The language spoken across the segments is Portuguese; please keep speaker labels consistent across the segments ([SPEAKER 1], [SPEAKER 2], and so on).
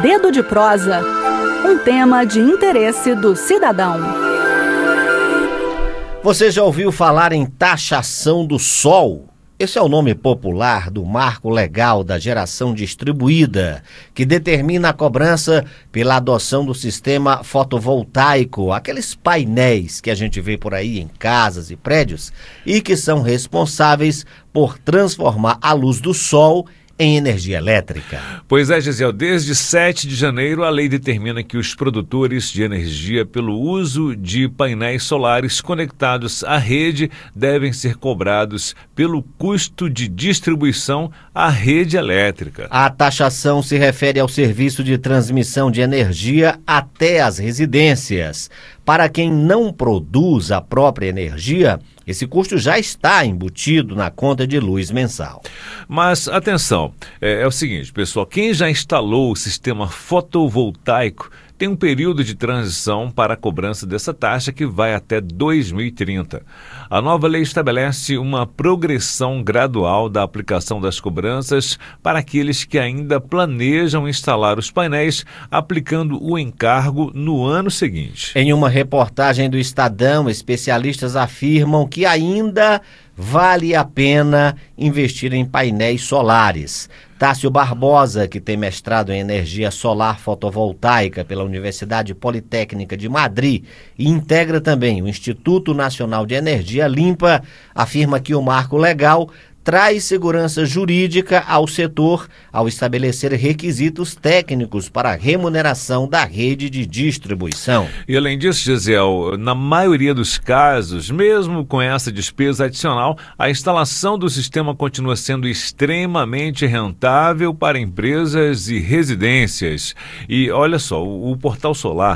[SPEAKER 1] Dedo de Prosa, um tema de interesse do cidadão.
[SPEAKER 2] Você já ouviu falar em taxação do sol? Esse é o nome popular do marco legal da geração distribuída, que determina a cobrança pela adoção do sistema fotovoltaico, aqueles painéis que a gente vê por aí em casas e prédios e que são responsáveis por transformar a luz do sol em energia elétrica.
[SPEAKER 3] Pois é, Gisele, desde 7 de janeiro a lei determina que os produtores de energia pelo uso de painéis solares conectados à rede devem ser cobrados pelo custo de distribuição à rede elétrica.
[SPEAKER 2] A taxação se refere ao serviço de transmissão de energia até as residências. Para quem não produz a própria energia, esse custo já está embutido na conta de luz mensal.
[SPEAKER 3] Mas atenção, é o seguinte, pessoal, quem já instalou o sistema fotovoltaico tem um período de transição para a cobrança dessa taxa que vai até 2030. A nova lei estabelece uma progressão gradual da aplicação das cobranças para aqueles que ainda planejam instalar os painéis, aplicando o encargo no ano seguinte.
[SPEAKER 2] Em uma reportagem do Estadão, especialistas afirmam que ainda vale a pena investir em painéis solares. Tássio Barbosa, que tem mestrado em energia solar fotovoltaica pela Universidade Politécnica de Madrid e integra também o Instituto Nacional de Energia Limpa, afirma que o marco legal traz segurança jurídica ao setor ao estabelecer requisitos técnicos para a remuneração da rede de distribuição.
[SPEAKER 3] E além disso, Gisele, na maioria dos casos, mesmo com essa despesa adicional, a instalação do sistema continua sendo extremamente rentável para empresas e residências. E olha só, o Portal Solar...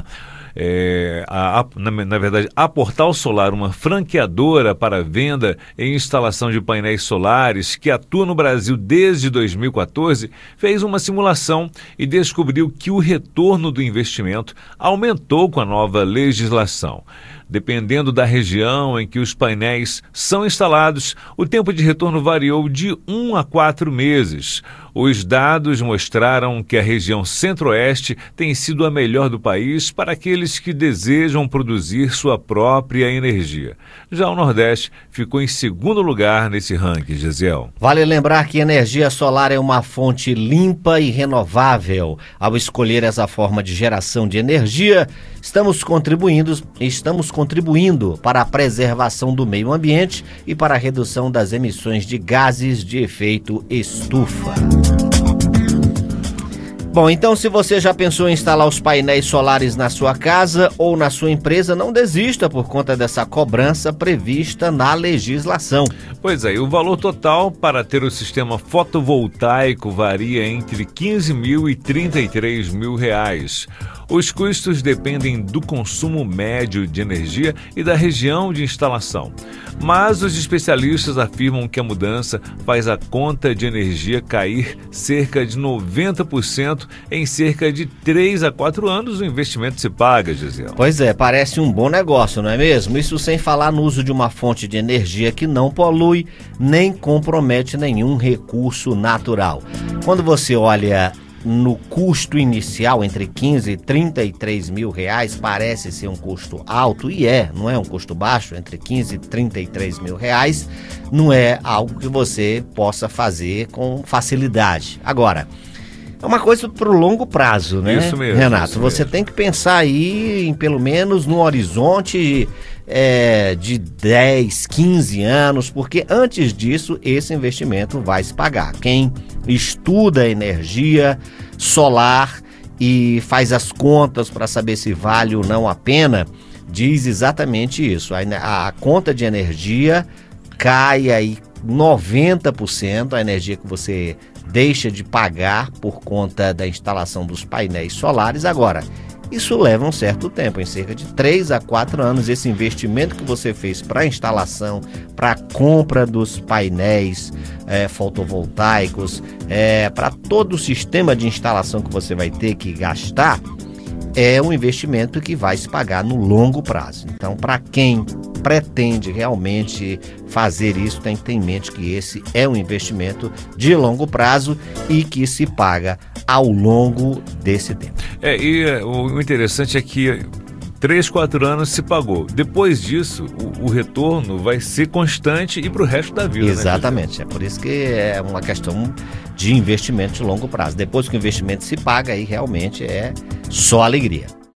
[SPEAKER 3] na verdade, a Portal Solar, uma franqueadora para venda e instalação de painéis solares que atua no Brasil desde 2014, fez uma simulação e descobriu que o retorno do investimento aumentou com a nova legislação. Dependendo da região em que os painéis são instalados, o tempo de retorno variou de 1 a 4 meses. Os dados mostraram que a região Centro-Oeste tem sido a melhor do país para aqueles que desejam produzir sua própria energia. Já o Nordeste ficou em segundo lugar nesse ranking, Gisele.
[SPEAKER 2] Vale lembrar que energia solar é uma fonte limpa e renovável. Ao escolher essa forma de geração de energia, estamos contribuindo para a preservação do meio ambiente e para a redução das emissões de gases de efeito estufa. Bom, então se você já pensou em instalar os painéis solares na sua casa ou na sua empresa, não desista por conta dessa cobrança prevista na legislação.
[SPEAKER 3] Pois é, o valor total para ter o sistema fotovoltaico varia entre R$15.000 e R$33.000. Os custos dependem do consumo médio de energia e da região de instalação. Mas os especialistas afirmam que a mudança faz a conta de energia cair cerca de 90% em cerca de 3 a 4 anos o investimento se paga, Gisele.
[SPEAKER 2] Pois é, parece um bom negócio, não é mesmo? Isso sem falar no uso de uma fonte de energia que não polui nem compromete nenhum recurso natural. Quando você olha no custo inicial entre 15 e 33 mil reais, parece ser um custo alto e não é um custo baixo, entre 15 e 33 mil reais, não é algo que você possa fazer com facilidade. Agora, é uma coisa para o longo prazo, né?
[SPEAKER 3] Isso mesmo,
[SPEAKER 2] Renato?
[SPEAKER 3] isso
[SPEAKER 2] você
[SPEAKER 3] mesmo.
[SPEAKER 2] tem que pensar aí em pelo menos no horizonte de 10, 15 anos, porque antes disso esse investimento vai se pagar. Quem estuda energia solar e faz as contas para saber se vale ou não a pena, diz exatamente isso. A conta de energia cai aí 90%, a energia que você deixa de pagar por conta da instalação dos painéis solares. Agora, isso leva um certo tempo, em cerca de 3 a 4 anos, esse investimento que você fez para a instalação, para a compra dos painéis fotovoltaicos, para todo o sistema de instalação que você vai ter que gastar, é um investimento que vai se pagar no longo prazo. Então, para quem pretende realmente fazer isso, tem que ter em mente que esse é um investimento de longo prazo e que se paga ao longo desse tempo.
[SPEAKER 3] O interessante é que 3, 4 anos se pagou. Depois disso, o retorno vai ser constante e para o resto da vida.
[SPEAKER 2] Exatamente. Né? É por isso que é uma questão de investimento de longo prazo. Depois que o investimento se paga, aí realmente é só alegria.